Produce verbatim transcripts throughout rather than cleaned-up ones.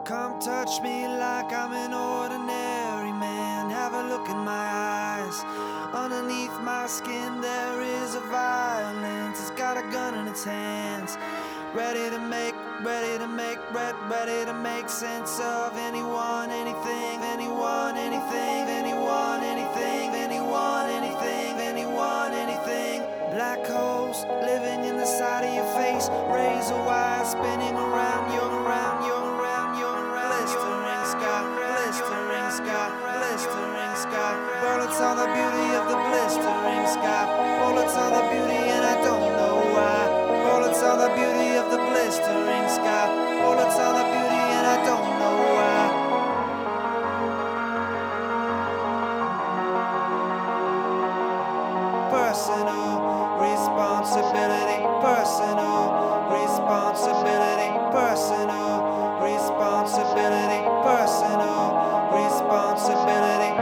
Come touch me like I'm an ordinary man. Have a look in my eyes. Underneath my skin there is a violence. It's got a gun in its hands, ready to make, ready to make, ready, ready to make sense of anyone, anything, anyone, anything, anyone, anything, anyone, anything, anyone, anything. Black holes living in the side of your face, razor wire spinning around, you're around, you're around, you're around. Blistering sky, blistering sky, blistering sky. Bullets on the beauty of the blistering sky. Bullets on the beauty and I don't know why. Bullets on the beauty of the blistering sky. Bullets on the beauty and I don't know why. Personal responsibility, personal responsibility, personal responsibility, personal responsibility.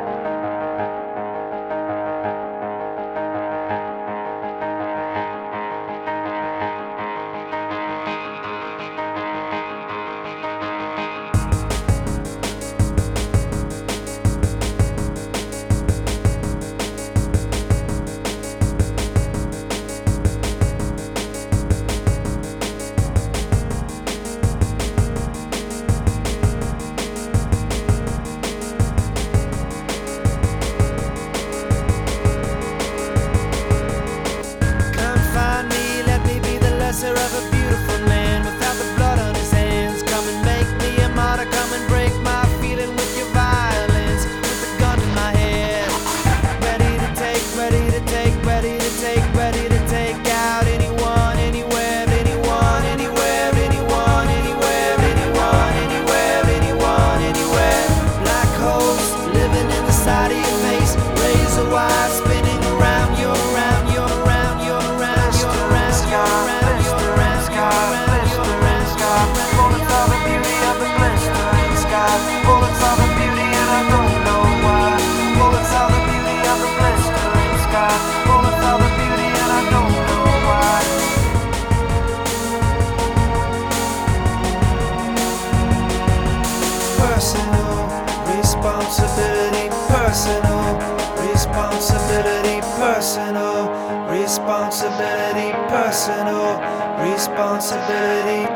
Of a beautiful man without the blood on his hands. Come and make me a martyr, come and break my feeling with your violence. With a gun in my head, ready to take, ready to take, ready to take, ready to take out anyone, anywhere, anyone, anywhere, anyone, anywhere, anyone, anywhere, anyone, anywhere. Black holes living in the side of your face, razor wire spinning around, you're around, you're around, you're around, you're around, you're around. Bullets are the beauty and I don't know why. Bullets are the beauty of the blistering sky. Bullets are the beauty and I don't know why. Personal responsibility, personal responsibility, personal responsibility, personal responsibility.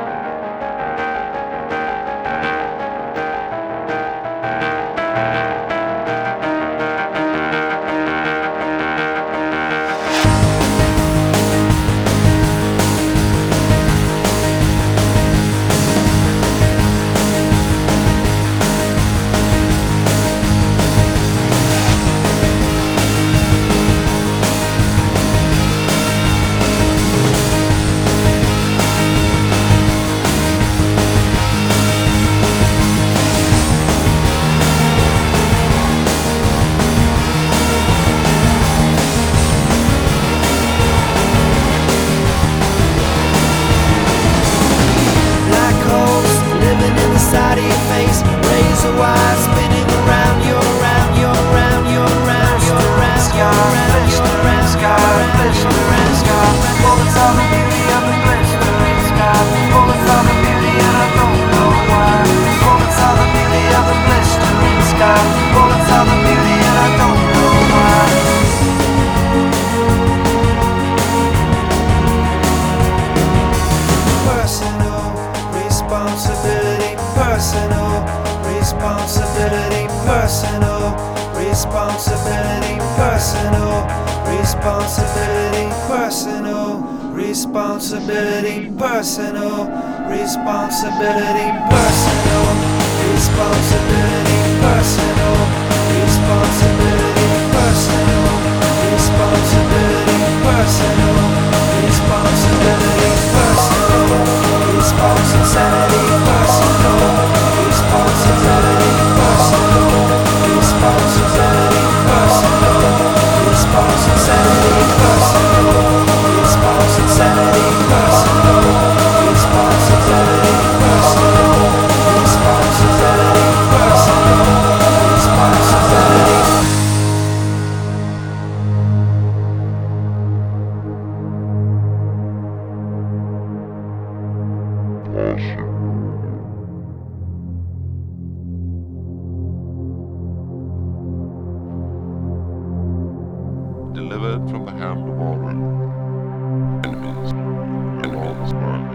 Side of your face, razor wire spinning around, you're around, you're around, you're around, you're around, you're around, you're around, sky, blistering sky. Bullets are the beauty of the blistering sky. Bullets are the beauty and I don't know why. Bullets are the beauty of the blistering sky. Bullets are the beauty and I don't know why. Personal responsibility, personal responsibility, personal responsibility, personal responsibility, personal responsibility, personal responsibility, personal responsibility, personal responsibility, personal responsibility, personal responsibility, personal responsibility, personal responsibility, personal responsibility, personal responsibility, personal responsibility, personal responsibility, personal responsibility, personal responsibility. delivered from the hand of our enemies in all this world.